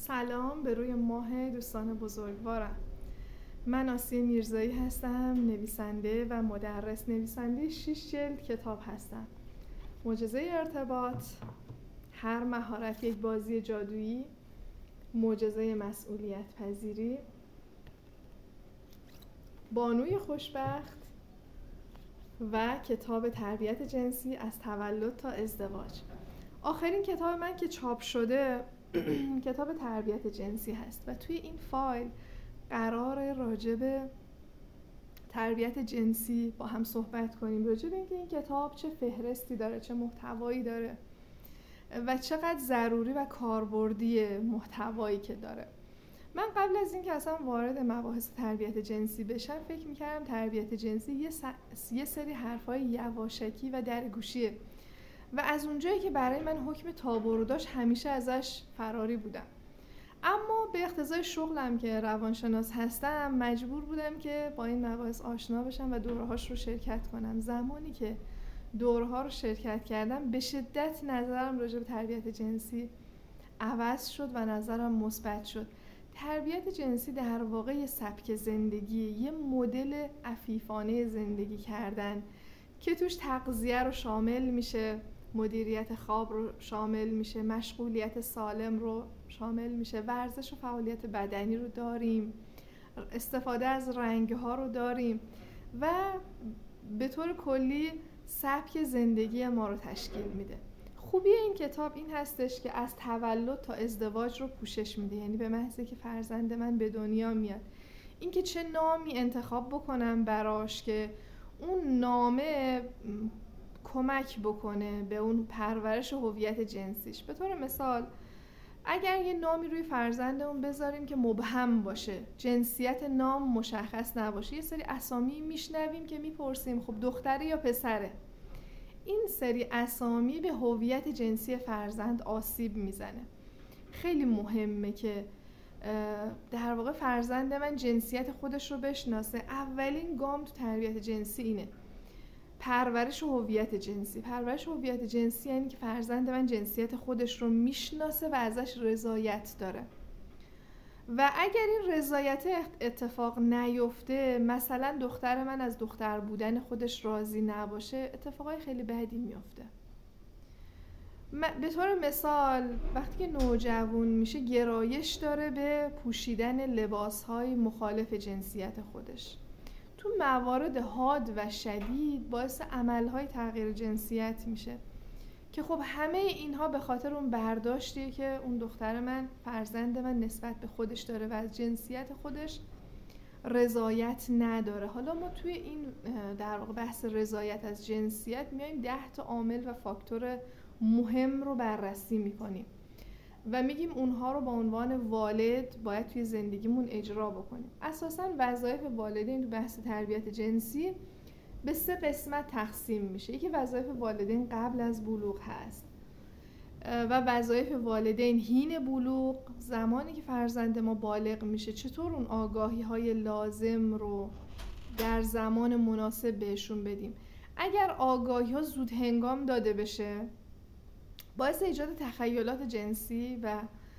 سلام به روی ماه دوستان بزرگوارم. من آسیه میرزایی هستم، نویسنده و مدرس نویسنده 6 جلد کتاب هستم. معجزه ارتباط، هر مهارت یک بازی جادویی، معجزه مسئولیت پذیری، بانوی خوشبخت و کتاب تربیت جنسی از تولد تا ازدواج. آخرین کتاب من که چاپ شده کتاب تربیت جنسی هست و توی این فایل قرار راجع به تربیت جنسی با هم صحبت کنیم، راجع به اینکه این کتاب چه فهرستی داره، چه محتوایی داره و چقدر ضروری و کاربردی محتوایی که داره. من قبل از اینکه اصلا وارد مباحث تربیت جنسی بشم فکر میکردم تربیت جنسی یه سری حرفای یواشکی و درگوشیه و از اونجایی که برای من حکم تابو داشت همیشه ازش فراری بودم. اما به اقتضای شغلم که روانشناس هستم مجبور بودم که با این مباحث آشنا بشم و دورهاش رو شرکت کنم. زمانی که دورها رو شرکت کردم به شدت نظرم راجع به تربیت جنسی عوض شد و نظرم مثبت شد. تربیت جنسی در واقع یه سبک زندگی، یه مدل عفیفانه زندگی کردن که توش تغذیه رو شامل میشه، مدیریت خواب رو شامل میشه، مشغولیت سالم رو شامل میشه، ورزش و فعالیت بدنی رو داریم، استفاده از رنگ‌ها رو داریم و به طور کلی سبک زندگی ما رو تشکیل میده. خوبی این کتاب این هستش که از تولد تا ازدواج رو پوشش میده، یعنی به محض که فرزند من به دنیا میاد اینکه چه نامی انتخاب بکنم براش که اون نامه کمک بکنه به اون پرورش هویت جنسیش. به طور مثال اگر یه نامی روی فرزندمون بذاریم که مبهم باشه، جنسیت نام مشخص نباشه، یه سری اسامی میشنویم که میپرسیم خب دختره یا پسره، این سری اسامی به هویت جنسی فرزند آسیب میزنه. خیلی مهمه که در واقع فرزند من جنسیت خودش رو بشناسه. اولین گام تو تربیت جنسی اینه، پرورش هویت جنسی. پرورش هویت جنسی یعنی که فرزند من جنسیت خودش رو میشناسه و ازش رضایت داره. و اگر این رضایت اتفاق نیفته، مثلا دختر من از دختر بودن خودش راضی نباشه، اتفاقای خیلی بدی میفته. به طور مثال وقتی که نوجوان میشه گرایش داره به پوشیدن لباسهای مخالف جنسیت خودش. تو موارد حاد و شدید باعث عملهای تغییر جنسیت میشه که خب همه اینها به خاطر اون برداشتیه که اون دختر من، فرزند من نسبت به خودش داره و از جنسیت خودش رضایت نداره. حالا ما توی این در واقع بحث رضایت از جنسیت میایم 10 تا عامل و فاکتور مهم رو بررسی میکنیم و میگیم اونها رو با عنوان والد باید توی زندگیمون اجرا بکنیم. اساساً وظایف والدین تو بحث تربیت جنسی به 3 قسمت تقسیم میشه. یکی وظایف والدین قبل از بلوغ هست و وظایف والدین حین بلوغ، زمانی که فرزند ما بالغ میشه چطور اون آگاهی‌های لازم رو در زمان مناسب بهشون بدیم. اگر آگاهی‌ها زود هنگام داده بشه باعث ایجاد تخیلات جنسی و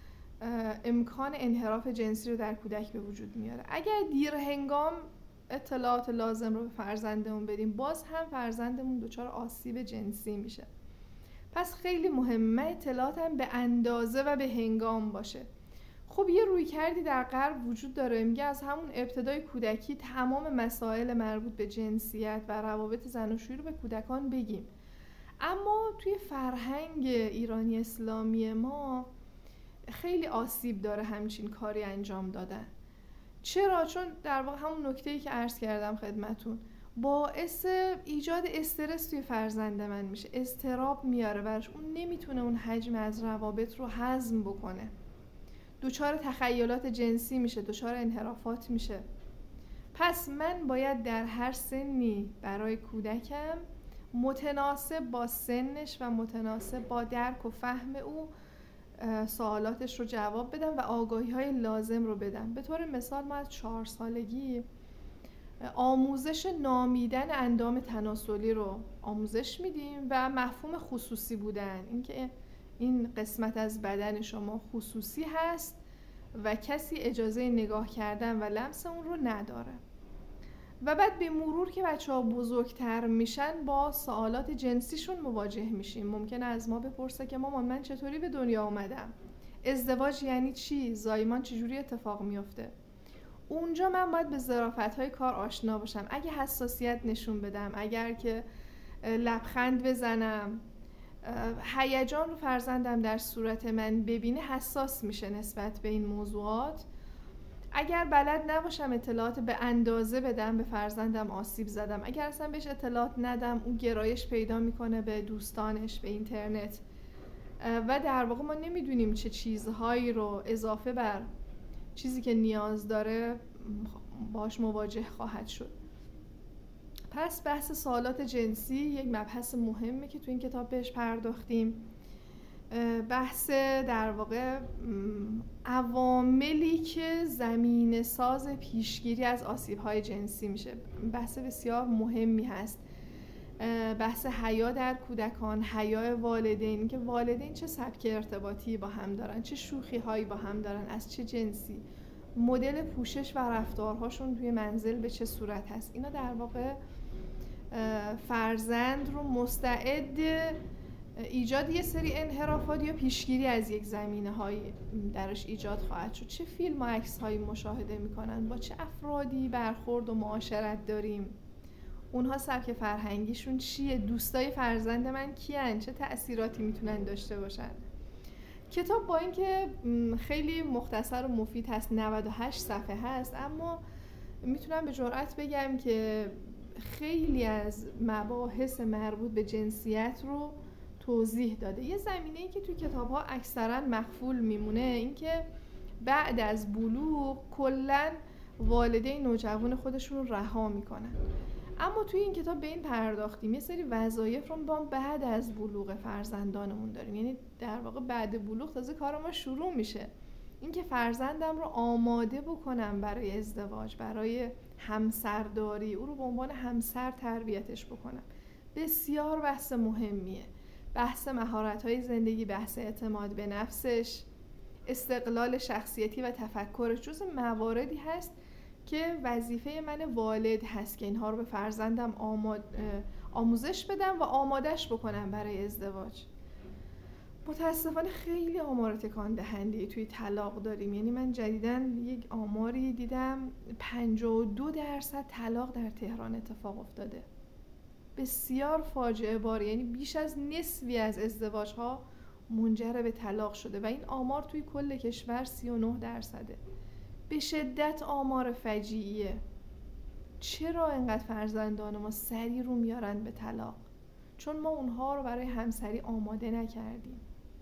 امکان انحراف جنسی رو در کودک به وجود میاره. اگر دیر هنگام اطلاعات لازم رو به فرزندمون بدیم باز هم فرزندمون دچار آسیب جنسی میشه. پس خیلی مهمه اطلاعاتم به اندازه و به هنگام باشه. خب یه رویکردی در غرب وجود داره، میگه از همون ابتدای کودکی تمام مسائل مربوط به جنسیت و روابط زناشویی رو به کودکان بگیم. اما توی فرهنگ ایرانی اسلامی ما خیلی آسیب داره همچین کاری انجام دادن. چرا؟ چون در واقع همون نکته‌ای که عرض کردم خدمتون باعث ایجاد استرس توی فرزند من میشه، اضطراب میاره براش، اون نمیتونه اون حجم از روابط رو هضم بکنه، دچار تخیلات جنسی میشه، دچار انحرافات میشه. پس من باید در هر سنی برای کودکم متناسب با سنش و متناسب با درک و فهم او سوالاتش رو جواب بدم و آگاهی‌های لازم رو بدم. به طور مثال ما از 4 سالگی آموزش نامیدن اندام تناسلی رو آموزش میدیم و مفهوم خصوصی بودن، اینکه این قسمت از بدن شما خصوصی هست و کسی اجازه نگاه کردن و لمس اون رو نداره. و بعد به مرور که بچه‌ها بزرگتر میشن با سوالات جنسیشون مواجه میشیم. ممکنه از ما بپرسه که مامان من چطوری به دنیا اومدم؟ ازدواج یعنی چی؟ زایمان چجوری اتفاق میفته؟ اونجا من باید به ظرافت‌های کار آشنا باشم. اگه حساسیت نشون بدم، اگر که لبخند بزنم، هیجان رو فرزندم در صورت من ببینه، حساس میشه نسبت به این موضوعات. اگر بلد نباشم اطلاعات به اندازه بدم، به فرزندم آسیب زدم. اگر اصلا بهش اطلاعات ندم، اون گرایش پیدا میکنه به دوستانش، به اینترنت و در واقع ما نمیدونیم چه چیزهایی رو اضافه بر چیزی که نیاز داره باش مواجه خواهد شد. پس بحث سوالات جنسی یک مبحث مهمه که تو این کتاب بهش پرداختیم. بحث در واقع عواملی که زمینه ساز پیشگیری از آسیب‌های جنسی میشه، بحث بسیار مهمی هست. بحث حیا در کودکان، حیا والدین، که والدین چه سبک ارتباطی با هم دارن، چه شوخی‌هایی با هم دارن، از چه جنسی، مدل پوشش و رفتارهاشون توی منزل به چه صورت هست. اینا در واقع فرزند رو مستعد ایجاد یه سری انحرافات یا پیشگیری از یک زمینه‌هایی درش ایجاد خواهد شد. چه فیلم و عکس‌هایی مشاهده می‌کنن، با چه افرادی برخورد و معاشرت داریم، اونها سبک فرهنگیشون چیه، دوستای فرزند من کیان، چه تأثیراتی میتونن داشته باشن. کتاب با اینکه خیلی مختصر و مفید هست، 98 صفحه هست، اما میتونم به جرئت بگم که خیلی از مباحث مربوط به جنسیت رو توضیح داده. یه زمینه‌ای که توی کتاب‌ها اکثراً مخفول میمونه این که بعد از بلوغ کلاً والدین نوجوان خودشون رو رها میکنن. اما توی این کتاب به این پرداختیم یه سری وظایف رو ما بعد از بلوغ فرزندانمون داریم. یعنی در واقع بعد بلوغ تازه کار ما شروع میشه. این که فرزندم رو آماده بکنم برای ازدواج، برای همسرداری، او رو به عنوان همسر تربیتش بکنم، بسیار بحث مهمیه. بحث مهارت‌های زندگی، بحث اعتماد به نفسش، استقلال شخصیتی و تفکرش جزو مواردی هست که وظیفه من والد هست که اینها رو به فرزندم آموزش بدم و آمادش بکنم برای ازدواج. متاسفانه خیلی آمار تکان دهنده توی طلاق داریم. یعنی من جدیداً یک آماری دیدم 52% طلاق در تهران اتفاق افتاده. بسیار فاجعه باره. یعنی بیش از نصفی از ازدواج‌ها منجر به طلاق شده و این آمار توی کل کشور 39%. به شدت آمار فجیعیه. چرا اینقدر فرزندان ما سری رو میارن به طلاق؟ چون ما اونها رو برای همسری آماده نکردیم.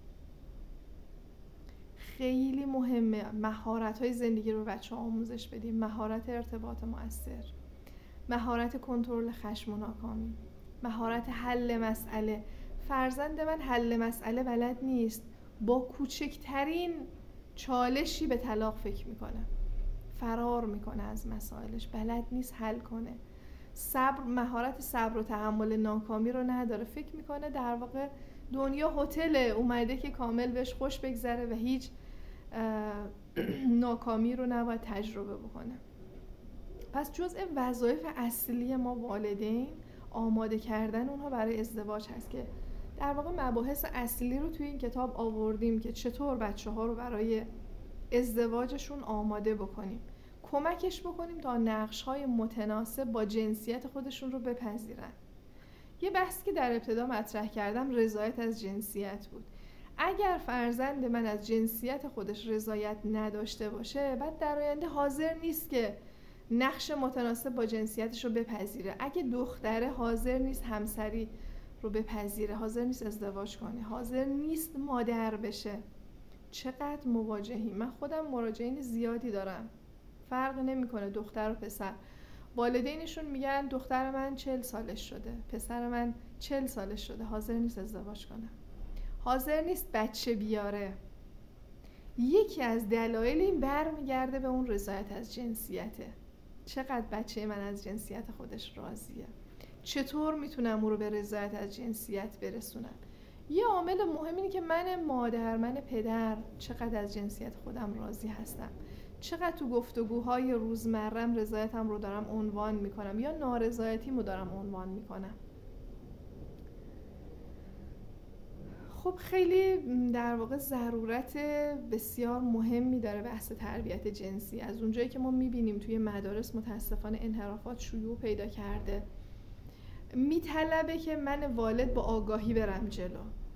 خیلی مهمه مهارت‌های زندگی رو بچه‌ها آموزش بدیم. مهارت ارتباط مؤثر، مهارت کنترل خشم و ناکامی، مهارت حل مسئله. فرزند من حل مسئله بلد نیست، با کوچکترین چالشی به طلاق فکر میکنه، فرار میکنه از مسائلش، بلد نیست حل کنه. صبر، مهارت صبر و تحمل ناکامی رو نداره، فکر میکنه در واقع دنیا هتل اومده که کامل بهش خوش بگذره و هیچ ناکامی رو نباید تجربه بکنه. پس جزء وظایف اصلی ما والدین آماده کردن اونها برای ازدواج هست که در واقع مباحث اصلی رو توی این کتاب آوردیم که چطور بچه‌ها رو برای ازدواجشون آماده بکنیم، کمکش بکنیم تا نقش‌های متناسب با جنسیت خودشون رو بپذیرن. یه بحثی که در ابتدا مطرح کردم رضایت از جنسیت بود. اگر فرزند من از جنسیت خودش رضایت نداشته باشه، بعد در آینده حاضر نیست که نقش متناسب با جنسیتش رو بپذیره. اگه دختره حاضر نیست همسری رو بپذیره، حاضر نیست ازدواج کنه، حاضر نیست مادر بشه، چقدر مواجهیم. من خودم مراجعین زیادی دارم، فرق نمیکنه دختر و پسر. والدینشون میگن دختر من 40 سالش شده، پسر من 40 سالش شده، حاضر نیست ازدواج کنه، حاضر نیست بچه بیاره. یکی از دلایل این برمیگرده به اون رضایت از جنسیته. چقدر بچه من از جنسیت خودش راضیه، چطور میتونم او رو به رضایت از جنسیت برسونم. یه عامل مهم اینه که من مادر، من پدر چقدر از جنسیت خودم راضی هستم، چقدر تو گفتگوهای روزمرم رضایتم رو دارم عنوان میکنم یا نارضایتیم رو دارم عنوان میکنم. خب خیلی در واقع ضرورت بسیار مهمی داره بحث تربیت جنسی. از اونجایی که ما میبینیم توی مدارس متاسفانه انحرافات شیوع پیدا کرده، میطلبه که من والد با آگاهی برم جلو،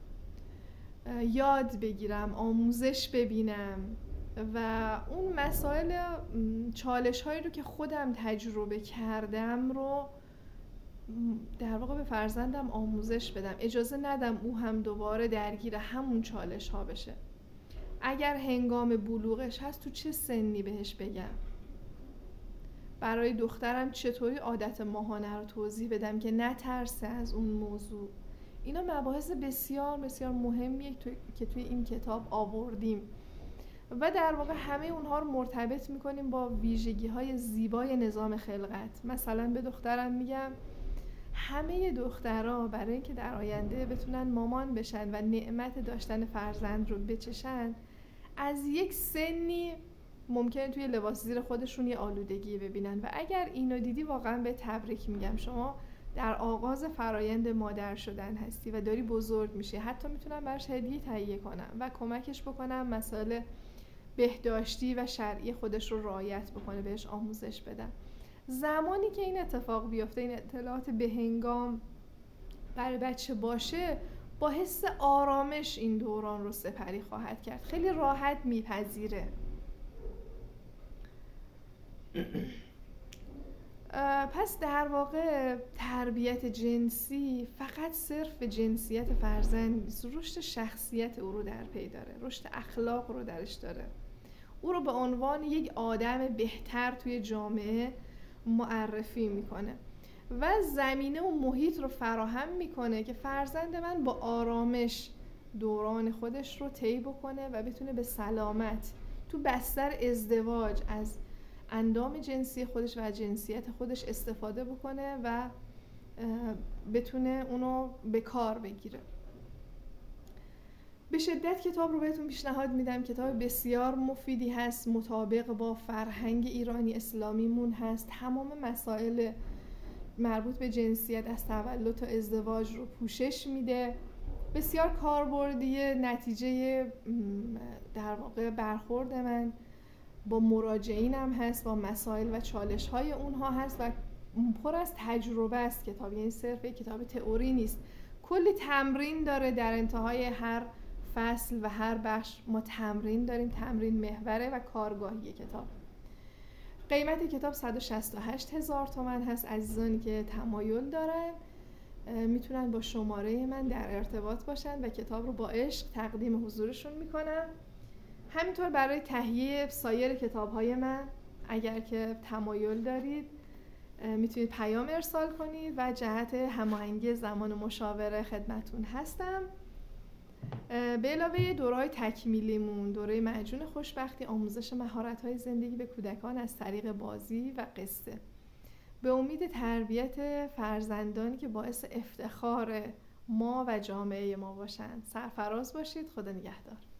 یاد بگیرم، آموزش ببینم و اون مسائل چالش هایی رو که خودم تجربه کردم رو در واقع به فرزندم آموزش بدم. اجازه ندم او هم دوباره درگیر همون چالش ها بشه. اگر هنگام بلوغش هست تو چه سنی بهش بگم، برای دخترم چطوری عادت ماهانه رو توضیح بدم که نترسه از اون موضوع. اینا مباحث بسیار بسیار مهمیه که توی این کتاب آوردیم و در واقع همه اونها رو مرتبط میکنیم با ویژگی‌های زیبای نظام خلقت. مثلا به دخترم میگم همه دخترها برای اینکه در آینده بتونن مامان بشن و نعمت داشتن فرزند رو بچشن، از یک سنی ممکنه توی لباس زیر خودشون یه آلودگی ببینن و اگر اینو دیدی واقعا به تبریک میگم، شما در آغاز فرایند مادر شدن هستی و داری بزرگ میشی. حتی میتونم براش هدیه تهیه کنم و کمکش بکنم مسائل بهداشتی و شرعی خودش رو رعایت بکنه، بهش آموزش بدم. زمانی که این اتفاق بیفته، این اطلاعات بهنگام برای بچه باشه، با حس آرامش این دوران رو سپری خواهد کرد، خیلی راحت میپذیره. پس در واقع تربیت جنسی فقط صرف جنسیت فرزند نیست، رشد شخصیت او رو در پی داره، رشد اخلاق رو درش داره، او رو به عنوان یک آدم بهتر توی جامعه معرفی میکنه و زمینه و محیط رو فراهم میکنه که فرزند من با آرامش دوران خودش رو طی بکنه و بتونه به سلامت تو بستر ازدواج از اندام جنسی خودش و از جنسیت خودش استفاده بکنه و بتونه اونو به کار بگیره. به شدت کتاب رو بهتون پیشنهاد میدم. کتاب بسیار مفیدی هست، مطابق با فرهنگ ایرانی اسلامیمون هست، تمام مسائل مربوط به جنسیت از تولد تا ازدواج رو پوشش میده، بسیار کاربردیه. نتیجه در واقع برخورد من با مراجعینم هست، با مسائل و چالش های اونها هست و پر از تجربه است کتاب. یعنی صرف کتاب تئوری نیست، کلی تمرین داره. در انتهای هر فصل و هر بخش ما تمرین داریم، تمرین محوره و کارگاهی کتاب. قیمت کتاب 168,000 تومان هست. عزیزانی که تمایل دارن میتونن با شماره من در ارتباط باشن و کتاب رو با عشق تقدیم حضورشون میکنم. همینطور برای تهیه سایر کتاب‌های من اگر که تمایل دارید میتونید پیام ارسال کنید و جهت هماهنگی زمان مشاوره خدمتون هستم. به علاوه دوره‌های تکمیلیمون، دوره معجون خوشبختی، آموزش مهارت‌های زندگی به کودکان از طریق بازی و قصه، به امید تربیت فرزندانی که باعث افتخار ما و جامعه ما باشند. سرفراز باشید. خدا نگهدار.